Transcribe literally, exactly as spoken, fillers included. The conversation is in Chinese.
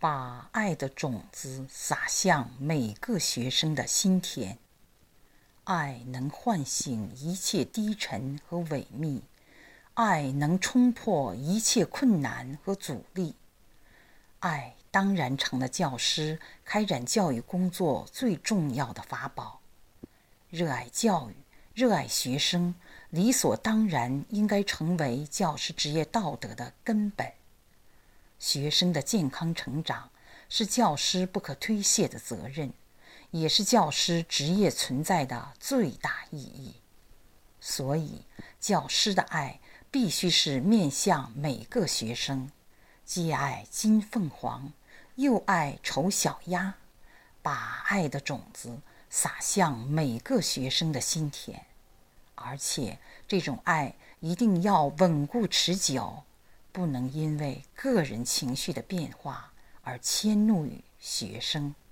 把爱的种子撒向每个学生的心田。爱能唤醒一切低沉和萎靡，爱能冲破一切困难和阻力。爱当然成了教师开展教育工作最重要的法宝。热爱教育，热爱学生，理所当然应该成为教师职业道德的根本。学生的健康成长是教师不可推卸的责任，也是教师职业存在的最大意义。所以，教师的爱必须是面向每个学生，既爱金凤凰，又爱丑小鸭，把爱的种子撒向每个学生的心田。而且，这种爱一定要稳固持久，不能因为个人情绪的变化而迁怒于学生。